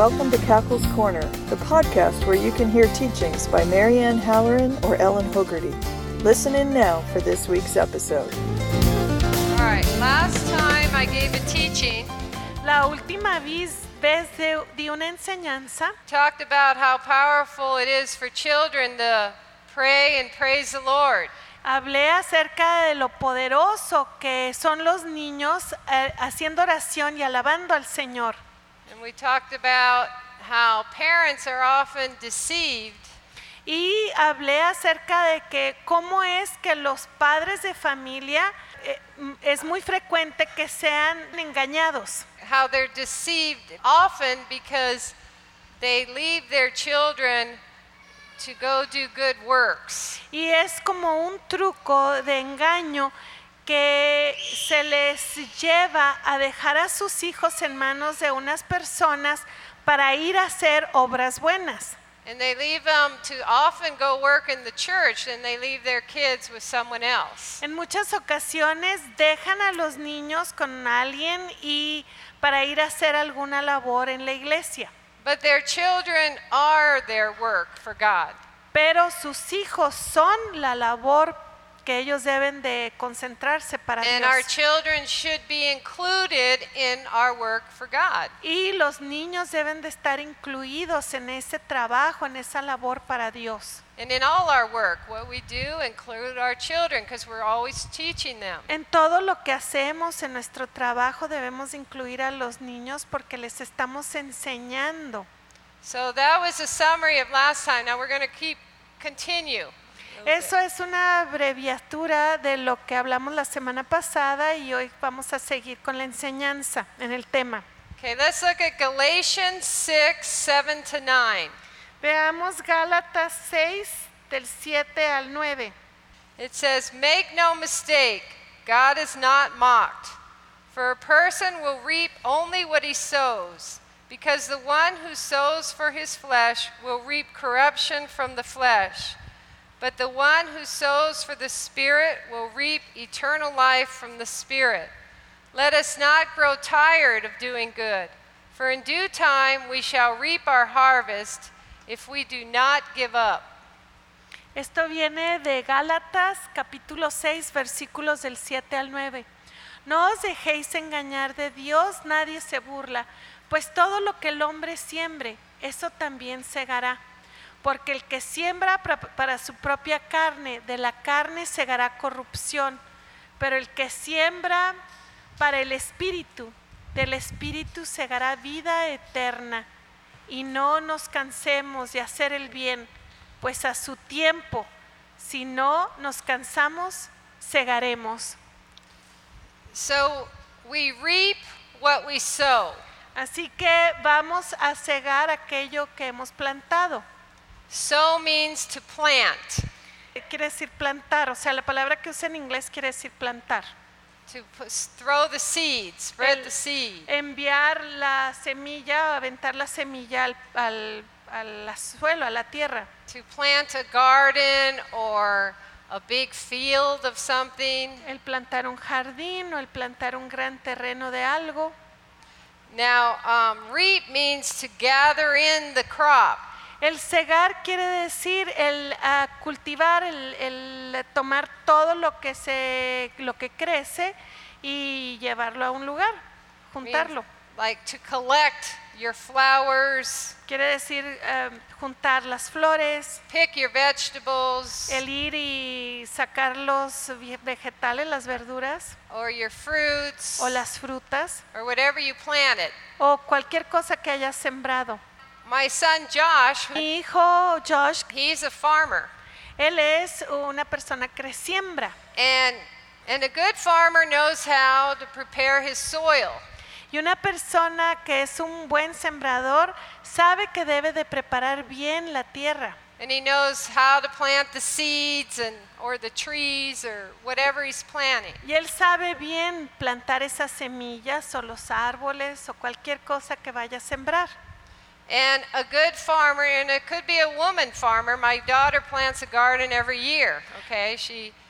welcome to Cackle's Corner, the podcast where you can hear teachings by Marianne Halloran or Ellen Hogarty. Listen in now for this week's episode. All right, last time I gave a teaching, La última vez di una enseñanza, talked about how powerful it is for children to pray and praise the Lord. hablé acerca de lo poderoso que son los niños haciendo oración y alabando al Señor. And we talked about how parents are often deceived Y hablé acerca de que cómo es que los padres de familia es muy frecuente que sean engañados. how they're deceived often because they leave their children to go do good works. Y es como un truco de engaño que se les lleva a dejar a sus hijos en manos de unas personas para ir a hacer obras buenas. And they leave them to often go work in the church, and they leave their kids with someone else. En muchas ocasiones dejan a los niños con alguien y para ir a hacer alguna labor en la iglesia. But their children are their work for God. Pero sus hijos son la labor que ellos deben de concentrarse para And our Dios. children should be included in our work for God. Y los niños deben de estar incluidos en ese trabajo, en esa labor para Dios. And in all our work, what we do include our children because we're always teaching them. En todo lo que hacemos en nuestro trabajo debemos incluir a los niños porque les estamos enseñando. So that was a summary of last time. Now we're going to continue. Eso es una abreviatura de lo que hablamos la semana pasada y hoy vamos a seguir con la enseñanza en el tema. Okay, let's look at Galatians 6, 7 to 9. Veamos Gálatas 6 del 7 al 9. It says, "Make no mistake, God is not mocked. For a person will reap only what he sows, because the one who sows for his flesh will reap corruption from the flesh. But the one who sows for the Spirit will reap eternal life from the Spirit. Let us not grow tired of doing good, for in due time we shall reap our harvest if we do not give up." Esto viene de Gálatas capítulo 6 versículos del 7 al 9. No os dejéis engañar de Dios, nadie se burla, pues todo lo que el hombre siembre, eso también segará. Porque el que siembra para su propia carne, de la carne segará corrupción, pero el que siembra para el Espíritu, del Espíritu segará vida eterna. Y no nos cansemos de hacer el bien, pues a su tiempo, si no nos cansamos, segaremos. So we reap what we sow. Así que vamos a segar aquello que hemos plantado. Sow means to plant, Quiere decir plantar, o sea, la palabra que usa en inglés quiere decir plantar. to throw the seed, spread El the seed. Enviar la semilla, aventar la semilla al suelo, a la tierra. To plant a garden or a big field of something. El plantar un jardín o el plantar un gran terreno de algo. Now, reap means to gather in the crop. El segar quiere decir el cultivar, el tomar todo lo que crece y llevarlo a un lugar, juntarlo. Like to collect your flowers, Quiere decir juntar las flores, pick your vegetables, el ir y sacar los vegetales, las verduras or your fruits, o las frutas or whatever you planted. o cualquier cosa que hayas sembrado. My son Josh, Mi hijo Josh, he's a farmer. él es una persona que siembra. And a good farmer knows how to prepare his soil. Y una persona que es un buen sembrador sabe que debe de preparar bien la tierra. And he knows how to plant the seeds or the trees or whatever he's planting. Y él sabe bien plantar esas semillas o los árboles o cualquier cosa que vaya a sembrar. And a good farmer, and it could be a woman farmer, my daughter plants a garden every year, okay? She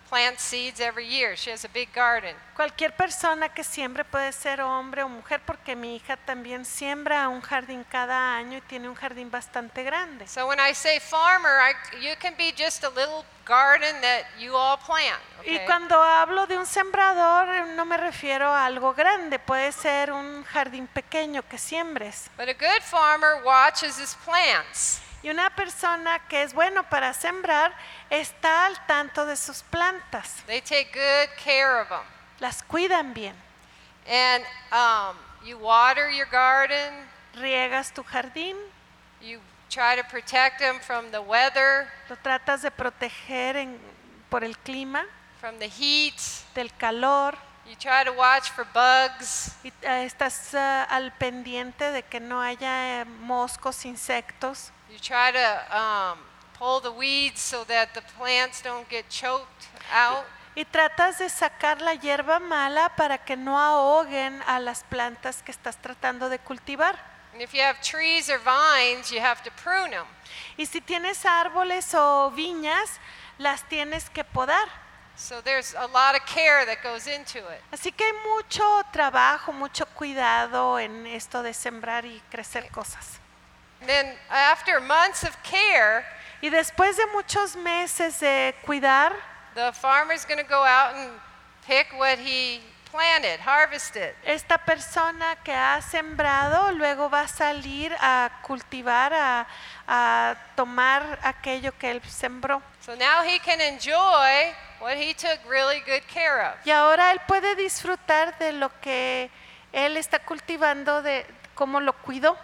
plants seeds every year. She has a big garden. Cualquier persona que siembre, puede ser hombre o mujer, porque mi hija también siembra un jardín cada año y tiene un jardín bastante grande. So when I say farmer, you can be just a little garden that you all plant. Y Okay? cuando hablo de un sembrador, no me refiero a algo grande, puede ser un jardín pequeño que siembres. But a good farmer watches his plants. Y una persona que es bueno para sembrar está al tanto de sus plantas, They take good care of them. las cuidan bien. And you water your garden. Riegas tu jardín, You try to protect them from the weather, lo tratas de proteger por el clima, from the heat. del calor, You try to watch for bugs. y estás al pendiente de que no haya moscos, insectos. You try to pull the weeds so that the plants don't get choked out. Y tratas de sacar la hierba mala para que no ahoguen a las plantas que estás tratando de cultivar. And if you have trees or vines, you have to prune them. Y si tienes árboles o viñas, las tienes que podar. So there's a lot of care that goes into it. Así que hay mucho trabajo, mucho cuidado en esto de sembrar y crecer cosas. And then after months of care, Y después de muchos meses de cuidar, the farmer's going to go out and pick what he planted, harvest it. esta persona que ha sembrado luego va a salir a cultivar, a tomar aquello que él sembró. So now he can enjoy what he took really good care of. Y ahora él puede disfrutar de lo que él está cultivando, de cómo lo cuidó.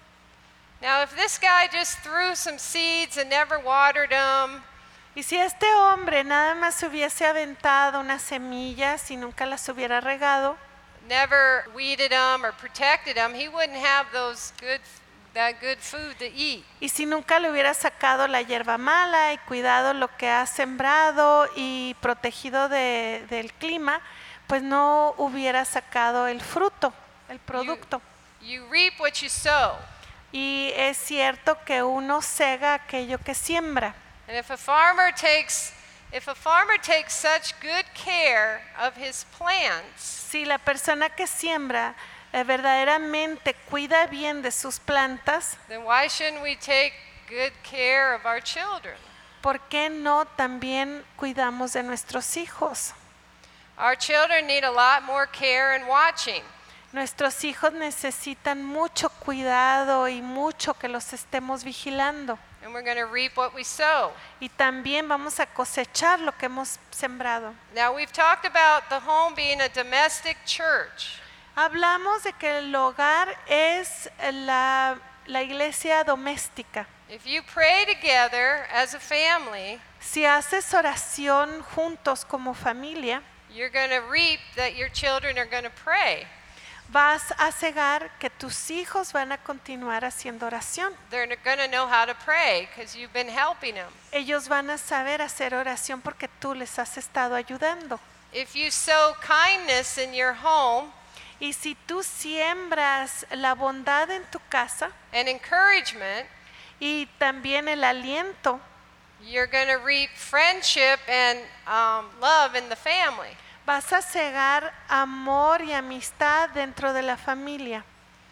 Now if this guy just threw some seeds and never watered them, Y si este hombre nada más hubiese aventado unas semillas y nunca las hubiera regado, never weeded them or protected them, he wouldn't have that good food to eat. y si nunca le hubiera sacado la hierba mala y cuidado lo que ha sembrado y protegido del clima, pues no hubiera sacado el fruto, el producto. You reap what you sow. Y es cierto que uno sega aquello que siembra. And if a farmer takes such good care of his plants, Si la persona que siembra verdaderamente cuida bien de sus plantas, then why shouldn't we take good care of our children? ¿por qué no también cuidamos de nuestros hijos? Our children need a lot more care and watching. Nuestros hijos necesitan mucho cuidado y mucho que los estemos vigilando. And we're going to reap what we sow. Y también vamos a cosechar lo que hemos sembrado. Now we've talked about the home being a domestic church. Hablamos de que el hogar es la iglesia doméstica. If you pray together as a family, Si haces oración juntos como familia, you're going to reap that your children are going to pray. vas a cegar que tus hijos van a continuar haciendo oración. They're going to know how to pray because you've been helping them. Ellos van a saber hacer oración porque tú les has estado ayudando. If you sow kindness in your home Y si tú siembras la bondad en tu casa and encouragement, y también el aliento, you're going to reap friendship and love in the family. vas a cegar amor y amistad dentro de la familia.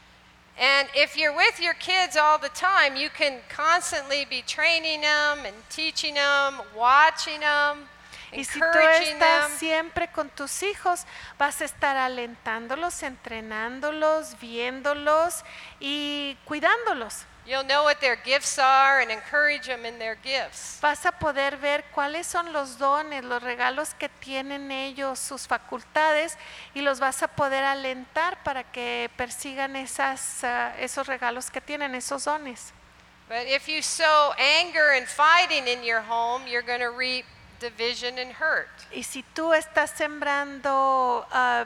And if you're with your kids all the time, you can constantly be training them and teaching them, watching them, Y si tú encouraging estás them. siempre con tus hijos, vas a estar alentándolos, entrenándolos, viéndolos y cuidándolos. You'll know what their gifts are and encourage them in their gifts. Vas a poder ver cuáles son los dones, los regalos que tienen ellos, sus facultades, y los vas a poder alentar para que persigan esos regalos que tienen, esos dones. But if you sow anger and fighting in your home, you're going to reap division and hurt. Y si tú estás sembrando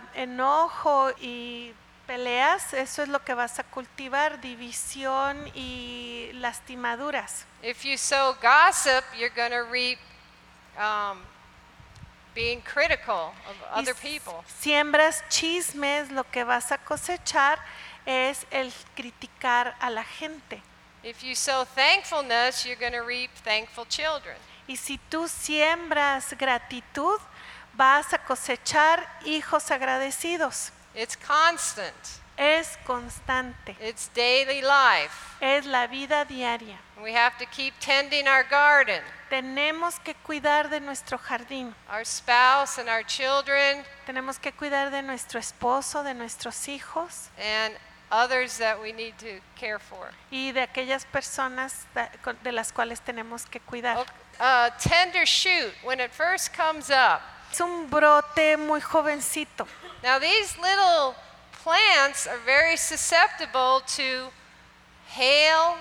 enojo y peleas, eso es lo que vas a cultivar, división y lastimaduras. If you sow gossip, you're going to reap being critical of Y other people. siembras chismes, lo que vas a cosechar es el criticar a la gente. If you sow thankfulness, you're going to reap thankful children. Y si tú siembras gratitud, vas a cosechar hijos agradecidos. It's constant. Es constante, It's daily life. es la vida diaria. We have to keep tending our garden, Tenemos que cuidar de nuestro jardín, our spouse and our children, tenemos que cuidar de nuestro esposo, de nuestros hijos and others that we need to care for. y de aquellas personas de las cuales tenemos que cuidar. A tender shoot, when it first comes up. Es un brote muy jovencito. Now these little plants are very susceptible to hail,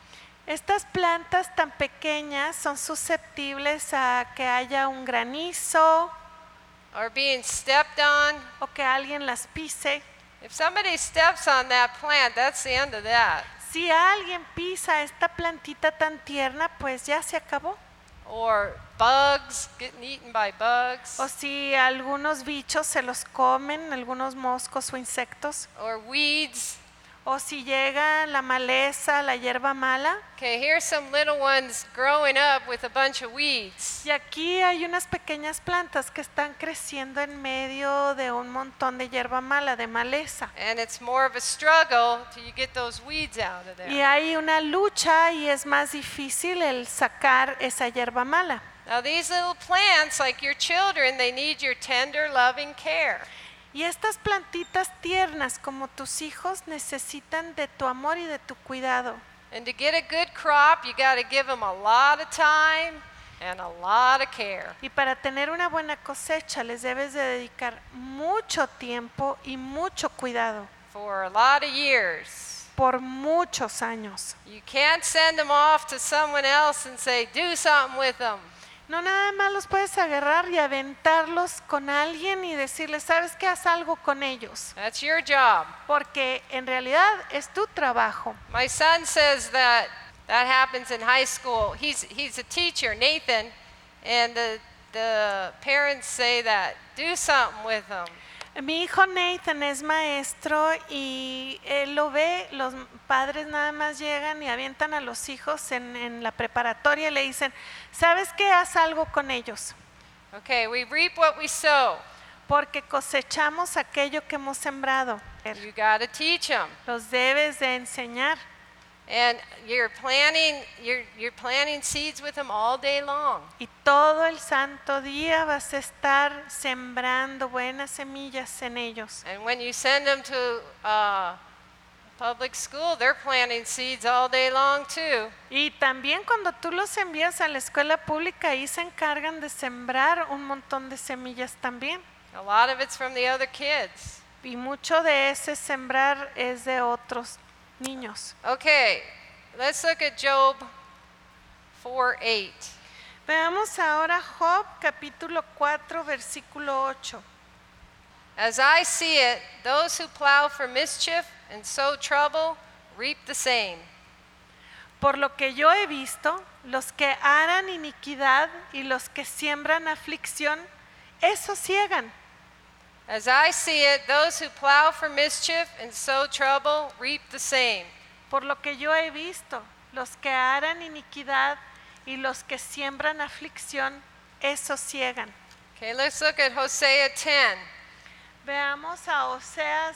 Estas plantas tan pequeñas son susceptibles a que haya un granizo or being stepped on. o que alguien las pise. If somebody steps on that plant, that's the end of that. Si alguien pisa esta plantita tan tierna, pues ya se acabó. Or bugs, getting eaten by bugs. O si algunos bichos se los comen, algunos moscos o insectos. Or weeds. O si llega la maleza, la hierba mala. Okay, here's some little ones growing up with a bunch of weeds. Y aquí hay unas pequeñas plantas que están creciendo en medio de un montón de hierba mala, de maleza. And it's more of a struggle till you get those weeds out of Y there. hay una lucha y es más difícil el sacar esa hierba mala. Now these little plants, like your children, they need your tender, loving care. Y estas plantitas tiernas como tus hijos necesitan de tu amor y de tu cuidado. And to get a good crop, you got to give them a lot of time and a lot of care. Y para tener una buena cosecha les debes de dedicar mucho tiempo y mucho cuidado For a lot of years. por muchos años. You can't send them off to someone else and say, do something with them. No nada más los puedes agarrar y aventarlos con alguien y decirles, ¿sabes qué? Haz algo con ellos. That's your job. Porque en realidad es tu trabajo. My son says that happens in high school. He's a teacher, Nathan, and the parents say that, do something with them. Mi hijo Nathan es maestro y él lo ve, los padres nada más llegan y avientan a los hijos en la preparatoria y le dicen, ¿sabes qué? Haz algo con ellos. Okay, we reap what we sow. Porque cosechamos aquello que hemos sembrado. You got to teach them. Los debes de enseñar. And you're planting seeds with them all day long. Y todo el santo día vas a estar sembrando buenas semillas en ellos. And when you send them to public school, they're planting seeds all day long too. Y también cuando tú los envías a la escuela pública, ahí se encargan de sembrar un montón de semillas también. A lot of it's from the other kids. Y mucho de ese sembrar es de otros niños. Okay, let's look at Job 4:8. Veamos ahora Job capítulo 4 versículo 8. As I see it, those who plow for mischief and sow trouble reap the same. Por lo que yo he visto, los que aran iniquidad y los que siembran aflicción, eso ciegan. As I see it, those who plow for mischief and sow trouble reap the same. Por lo que yo he visto, los que aran iniquidad y los que siembran aflicción, eso ciegan. Okay, let's look at Hosea 10, Veamos a Osea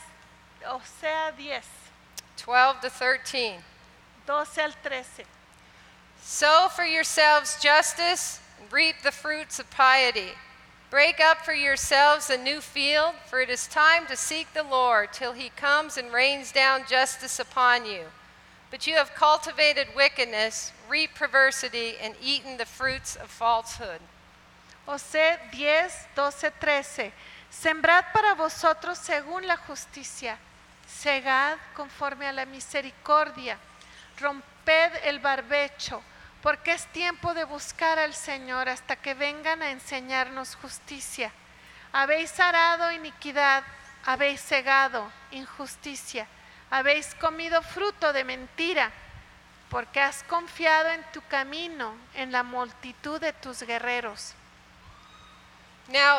10, 12 to 13. 12 al 13. Sow for yourselves justice, and reap the fruits of piety. Break up for yourselves a new field, for it is time to seek the Lord till he comes and rains down justice upon you. But you have cultivated wickedness, reaped perversity, and eaten the fruits of falsehood. Osea 10, 12, 13. Sembrad para vosotros según la justicia, segad conforme a la misericordia, romped el barbecho, porque es tiempo de buscar al Señor hasta que vengan a enseñarnos justicia. Habéis arado iniquidad, habéis segado injusticia, habéis comido fruto de mentira, porque has confiado en tu camino, en la multitud de tus guerreros. Now,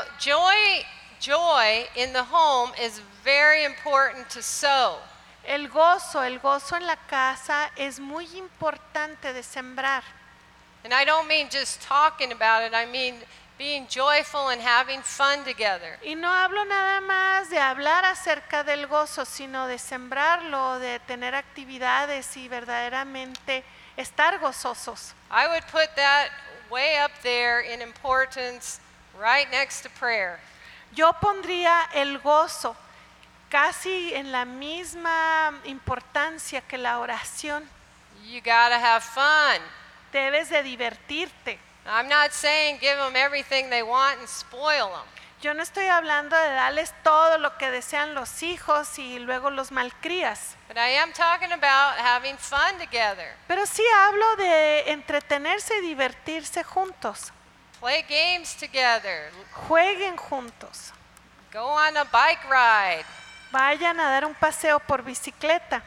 joy in the home is very important to sow. El gozo en la casa es muy importante de sembrar. And I don't mean just talking about it, I mean being joyful and having fun together. Y no hablo nada más de hablar acerca del gozo, sino de sembrarlo, de tener actividades y verdaderamente estar gozosos. I would put that way up there in importance, right next to prayer. Yo pondría el gozo casi en la misma importancia que la oración. You gotta have fun. Debes de divertirte. I'm not saying give them everything they want and spoil them. Yo no estoy hablando de darles todo lo que desean los hijos y luego los malcrías. But I am talking about having fun together. Pero sí hablo de entretenerse y divertirse juntos. Play games together. Jueguen juntos. Go on a bike ride. Vayan a dar un paseo por bicicleta.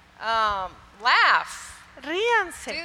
Laugh. Ríanse.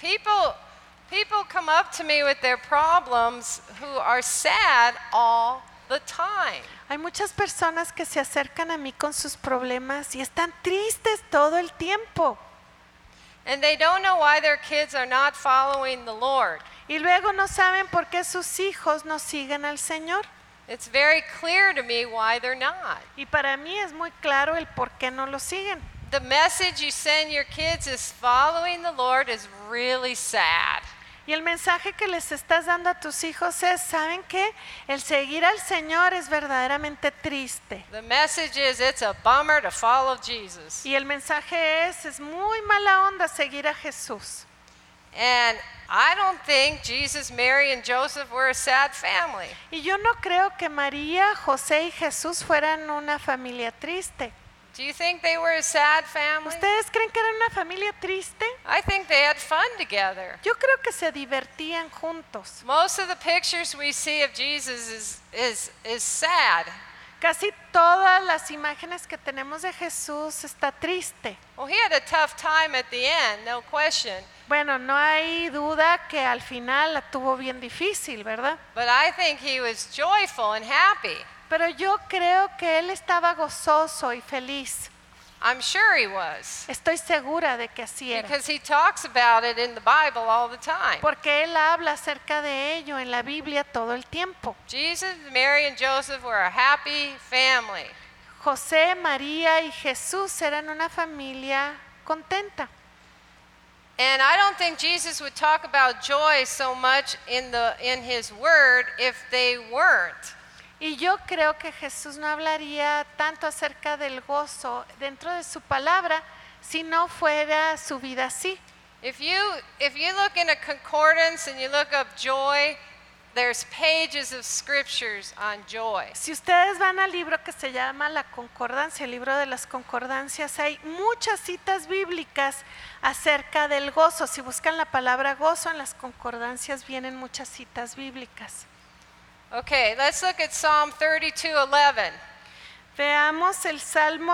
People come up to me with their problems who are sad all the time. Hay muchas personas que se acercan a mí con sus problemas y están tristes todo el tiempo. And they don't know why their kids are not following the Lord. Y luego no saben por qué sus hijos no siguen al Señor. It's very clear to me why they're not. Y para mí es muy claro el por qué no lo siguen. The message you send your kids is following the Lord is really sad. Y el mensaje que les estás dando a tus hijos es, ¿saben qué? El seguir al Señor es verdaderamente triste. The message is it's a bummer to follow Jesus. Y el mensaje es muy mala onda seguir a Jesús. And I don't think Jesus, Mary, and Joseph were a sad family. Y yo no creo que María, José y Jesús fueran una familia triste. Do you think they were a sad family? ¿Ustedes creen que eran una familia triste? I think they had fun together. Yo creo que se divertían juntos. Most of the pictures we see of Jesus is sad. Casi todas las imágenes que tenemos de Jesús está triste. Well, he had a tough time at the end, no question. Bueno, no hay duda que al final la tuvo bien difícil, ¿verdad? But I think he was joyful and happy. Pero yo creo que él estaba gozoso y feliz. I'm sure he was. Estoy segura de que así era. Because he talks about it in the Bible all the time. Porque él habla acerca de ello en la Biblia todo el tiempo. Jesus, Mary, and Joseph were a happy family. José, María y Jesús eran una familia contenta. And I don't think Jesus would talk about joy so much in his word if they weren't. Y yo creo que Jesús no hablaría tanto acerca del gozo dentro de su palabra si no fuera su vida así. If you look in a concordance and you look up joy, there's pages of scriptures on joy. Si ustedes van al libro que se llama La Concordancia, el libro de las concordancias, hay muchas citas bíblicas acerca del gozo. Si buscan la palabra gozo en las concordancias vienen muchas citas bíblicas. Okay, let's look at Psalm 32:11. Veamos el Salmo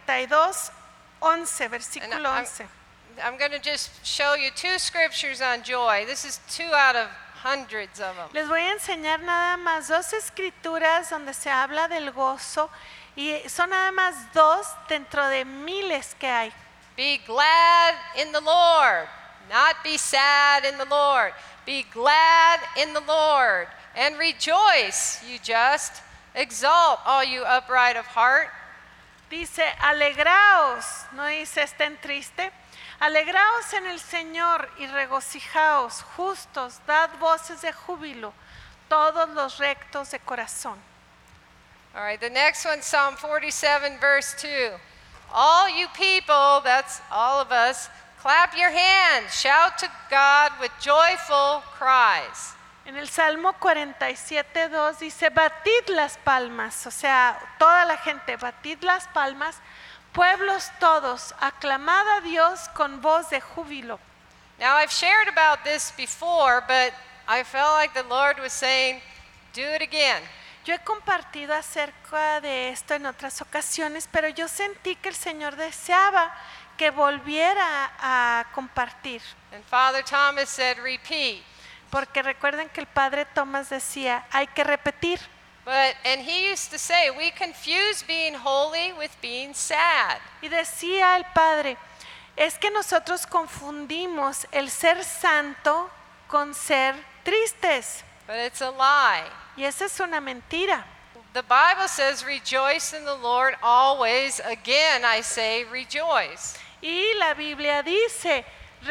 32:11, versículo 11. I'm going to just show you two scriptures on joy. This is two out of hundreds of them. Les voy a enseñar nada más dos escrituras donde se habla del gozo y son nada más dos dentro de miles que hay. Be glad in the Lord, not be sad in the Lord. Be glad in the Lord. And rejoice, you just. Exult, all you upright of heart. Dice, alegraos, no dice estén tristes. Alegraos en el Señor y regocijaos, justos, dad voces de júbilo, todos los rectos de corazón. All right, the next one, Psalm 47, verse 2. All you people, that's all of us, clap your hands, shout to God with joyful cries. En el Salmo 47:2 dice, batid las palmas, o sea, toda la gente, batid las palmas, pueblos todos, aclamad a Dios con voz de júbilo. Now I've shared about this before, but I felt like the Lord was saying, do it again. Yo he compartido acerca de esto en otras ocasiones, pero yo sentí que el Señor deseaba que volviera a compartir. And Father Thomas said, repeat. Porque recuerden que el Padre Tomás decía, hay que repetir. And he used to say, we confuse being holy with being sad. Y decía el Padre, es que nosotros confundimos el ser santo con ser tristes. But it's a lie. Y esa es una mentira. The Bible says, rejoice in the Lord always. Again, I say, rejoice. Y la Biblia dice,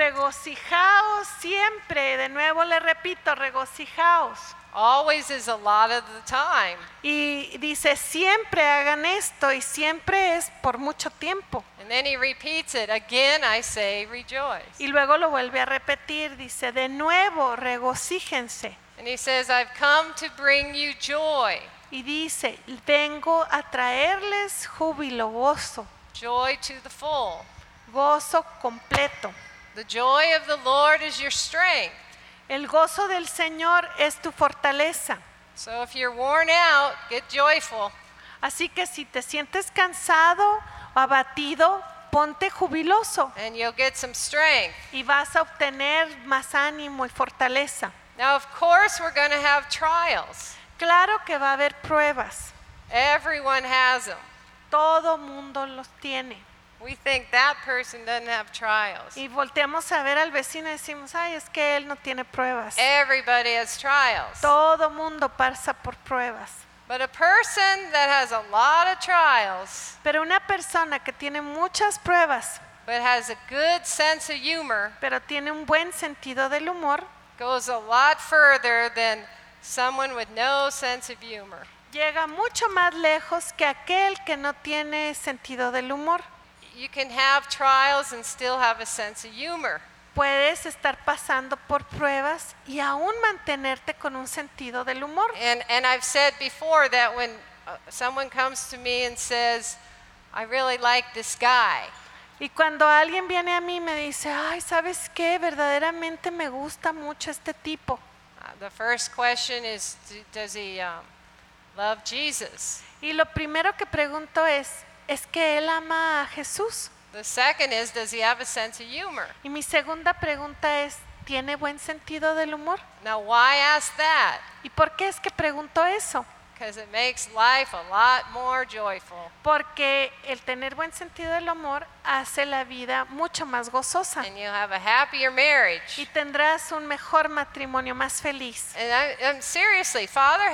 regocijaos siempre. De nuevo le repito, regocijaos. Always is a lot of the time. Y dice, siempre hagan esto, y siempre es por mucho tiempo. And then he repeats it. Again, I say, rejoice. Y luego lo vuelve a repetir, dice, de nuevo, regocíjense. And he says, I've come to bring you joy. Y dice, vengo a traerles júbilo, gozo, Joy to the full. gozo completo. The joy of the Lord is your strength. El gozo del Señor es tu fortaleza. So if you're worn out, get joyful. Así que si te sientes cansado o abatido, ponte jubiloso And you'll get some strength. y vas a obtener más ánimo y fortaleza. Now, of course, we're going to have trials. Claro que va a haber pruebas. Everyone has them. Todo mundo los tiene. We think that person doesn't have trials. Y volteamos a ver al vecino y decimos, ay, es que él no tiene pruebas. Everybody has trials. Todo mundo pasa por pruebas. But a person that has a lot of trials, Pero una persona que tiene muchas pruebas, but has a good sense of humor, pero tiene un buen sentido del humor, goes a lot further than someone with no sense of humor. llega mucho más lejos que aquel que no tiene sentido del humor. You can have trials and still have a sense of humor. Puedes estar pasando por pruebas y aún mantenerte con un sentido del humor. And I've said before that when someone comes to me and says, I really like this guy, Y cuando alguien viene a mí y me dice, ay, ¿sabes qué? Verdaderamente me gusta mucho este tipo. the first question is, does he love Jesus? Y lo primero que pregunto es que él ama a Jesús. The second is, does he have a sense of humor? Y mi segunda pregunta es, ¿tiene buen sentido del humor? Now, why ask that? ¿Y por qué es que pregunto eso? Because it makes life a lot more joyful. Porque el tener buen sentido del humor hace la vida mucho más gozosa. And you'll have a happier marriage. Y tendrás un mejor matrimonio, más feliz. And I'm seriously, Father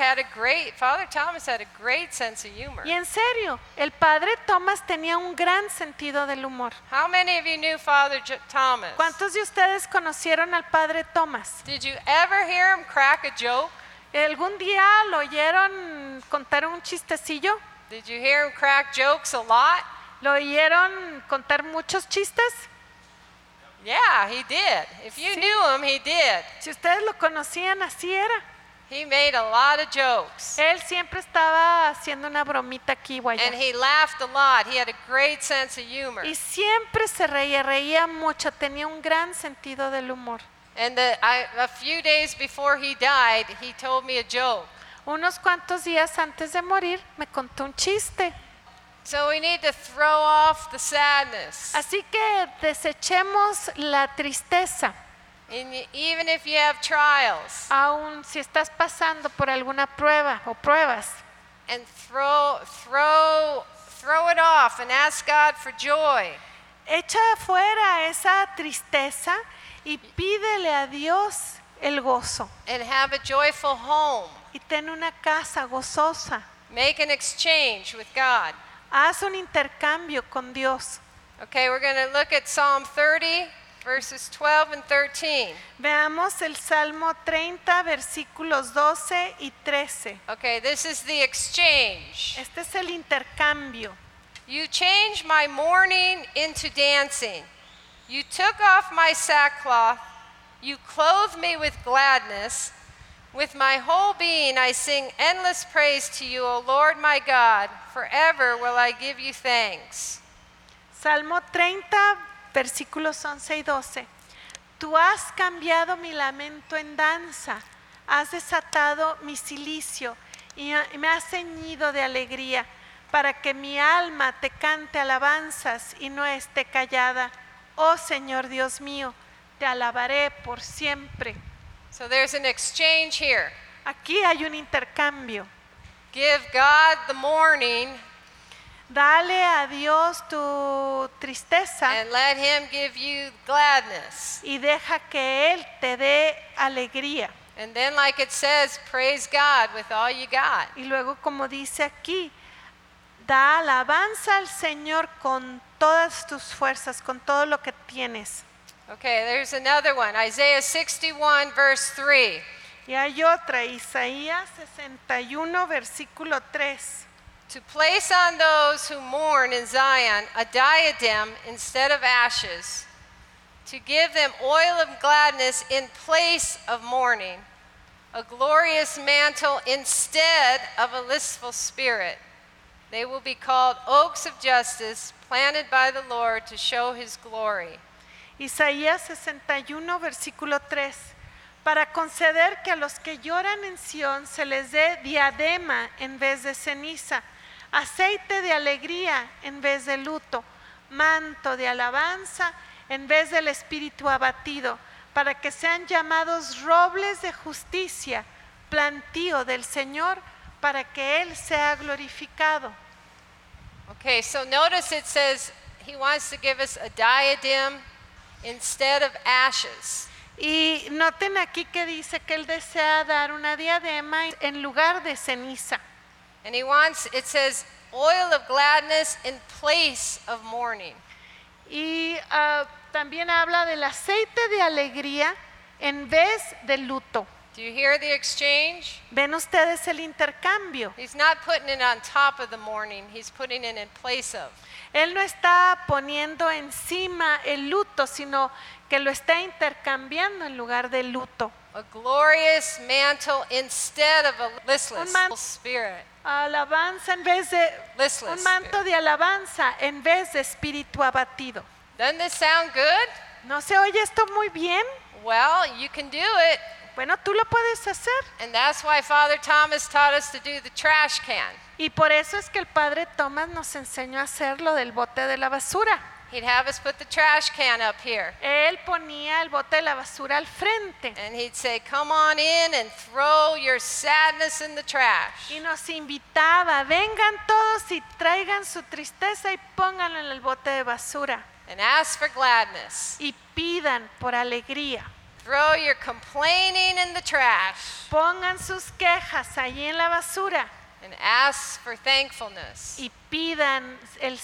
Thomas had a great sense of humor. Y en serio, el padre Thomas tenía un gran sentido del humor. How many of you knew Father Thomas? ¿Cuántos de ustedes conocieron al padre Thomas? Did you ever hear him crack a joke? ¿Algún día lo oyeron contar un chistecillo? Did you hear him crack jokes a lot? ¿Lo oyeron contar muchos chistes? Yeah, he did. If you knew him, he did. Si ustedes lo conocían, así era. He made a lot of jokes. Él siempre estaba haciendo una bromita aquí o allá. And he laughed a lot. He had a great sense of humor. Y siempre se reía mucho, tenía un gran sentido del humor. And a few days before he died, he told me a joke. Unos cuantos días antes de morir me contó un chiste. So we need to throw off the sadness. Así que desechemos la tristeza, Even if you have trials. aun si estás pasando por alguna prueba o pruebas. And throw it off and ask God for joy. Echa afuera esa tristeza y pídele a Dios el gozo. And have a joyful home. Y ten una casa gozosa. Make an exchange with God. Haz un intercambio con Dios. Okay, we're going to look at Psalm 30, verses 12 and 13. Veamos el Salmo 30, versículos 12 y 13. Okay, this is the exchange. Este es el intercambio. You changed my mourning into dancing. You took off my sackcloth. You clothed me with gladness. With my whole being I sing endless praise to you, O Lord my God. Forever will I give you thanks. Salmo 30, versículos 11 y 12. Tú has cambiado mi lamento en danza, has desatado mi cilicio y me has ceñido de alegría, para que mi alma te cante alabanzas y no esté callada. Oh Señor Dios mío, te alabaré por siempre. So there's an exchange here. Aquí hay un intercambio. Give God the mourning. Dale a Dios tu tristeza and let Him give you gladness. y deja que Él te dé alegría. And then, like it says, praise God with all you got. Y luego, como dice aquí, da alabanza al Señor con todas tus fuerzas, con todo lo que tienes. Okay, there's another one. Isaiah 61, verse 3. Y hay otra, Isaías 61, versículo 3. To place on those who mourn in Zion a diadem instead of ashes, to give them oil of gladness in place of mourning, a glorious mantle instead of a listful spirit. They will be called oaks of justice, planted by the Lord to show His glory. Isaías 61, versículo 3. Para conceder que a los que lloran en Sión se les dé diadema en vez de ceniza, aceite de alegría en vez de luto, manto de alabanza en vez del espíritu abatido, para que sean llamados robles de justicia, plantío del Señor, para que Él sea glorificado. Okay, so notice it says He wants to give us a diadem instead of ashes. Y noten aquí que dice que Él desea dar una diadema en lugar de ceniza. And it says, oil of gladness in place of mourning. Y también habla del aceite de alegría en vez de luto. Do you hear the exchange? ¿Ven ustedes el intercambio? He's not putting it on top of the mourning, He's putting it in place of. Él no está poniendo encima el luto, sino que lo está intercambiando en lugar de luto. A glorious mantle instead of a listless spirit. Alabanza en vez de Listless un manto de alabanza en vez de espíritu abatido. Doesn't this sound good? ¿No se oye esto muy bien? Well, you can do it. Bueno, tú lo puedes hacer. And that's why Father Thomas taught us to do the trash can. Y por eso es que el Padre Tomás nos enseñó a hacer lo del bote de la basura. He'd have us put the trash can up here. Él ponía el bote de la basura al frente And he'd say, come on in and throw your sadness in the trash. y nos invitaba, vengan todos y traigan su tristeza y pónganlo en el bote de basura And ask for gladness. y pidan por alegría. Throw your complaining in the trash. Pongan sus quejas allí en la basura And ask for thankfulness. y pidan el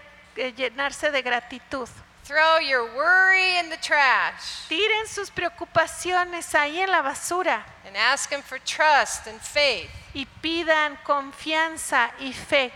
llenarse de gratitud. Throw your worry in the trash. Tiren sus preocupaciones ahí en la basura And ask Him for trust and faith. y pidan confianza y fe.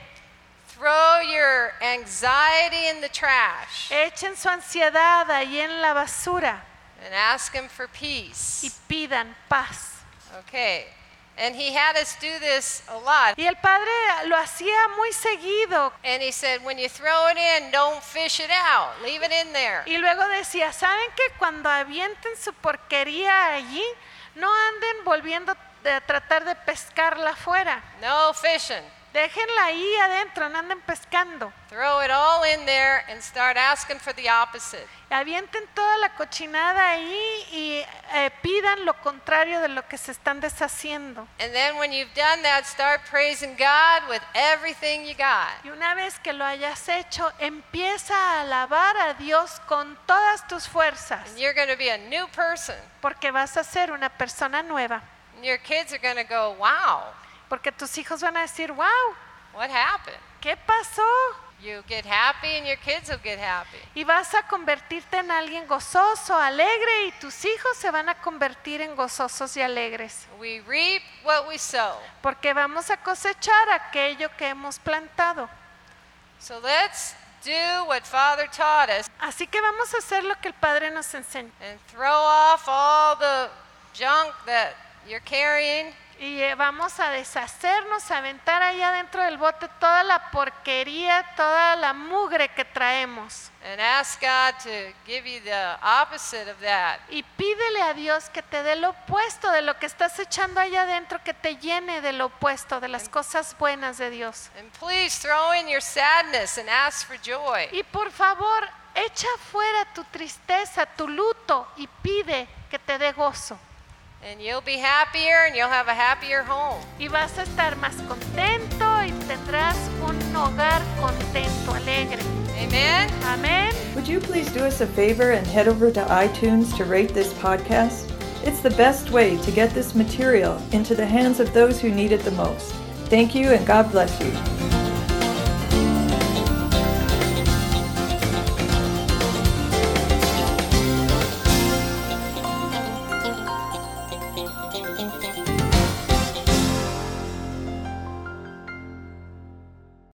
Throw your anxiety in the trash. Echen su ansiedad ahí en la basura And ask Him for y peace. pidan paz. Okay. And He had us do this a lot. Y el Padre lo hacía muy seguido. And He said, when you throw it in, don't fish it out. Leave it in there. Y luego decía, ¿saben que cuando avienten su porquería allí, no anden volviendo a tratar de pescarla afuera? No fishing. Déjenla ahí adentro, no anden pescando. Throw it all in there and start asking for the opposite. Avienten toda la cochinada ahí y pidan lo contrario de lo que se están deshaciendo. And then when you've done that, start praising God with everything you got. Y una vez que lo hayas hecho, empieza a alabar a Dios con todas tus fuerzas, And you're going to be a new person. porque vas a ser una persona nueva. And your kids are going to go, wow, Porque tus hijos van a decir, wow, what happened? ¿qué pasó? You get happy and your kids will get happy. Y vas a convertirte en alguien gozoso, alegre, y tus hijos se van a convertir en gozosos y alegres. We reap what we sow. Porque vamos a cosechar aquello que hemos plantado. So let's do what Father taught us Así que vamos a hacer lo que el Padre nos enseñó. and throw off all the junk that you're carrying. Y vamos a deshacernos, a aventar ahí adentro del bote toda la porquería, toda la mugre que traemos. And ask God to give you the opposite of that. Y pídele a Dios que te dé lo opuesto de lo que estás echando ahí adentro, que te llene de lo opuesto, de las cosas buenas de Dios. And please throw in your sadness and ask for joy. Y por favor, echa fuera tu tristeza, tu luto y pide que te dé gozo. And you'll be happier and you'll have a happier home. Y vas a estar más contento y tendrás un hogar contento, alegre. Amen. Amén. Would you please do us a favor and head over to iTunes to rate this podcast? It's the best way to get this material into the hands of those who need it the most. Thank you and God bless you.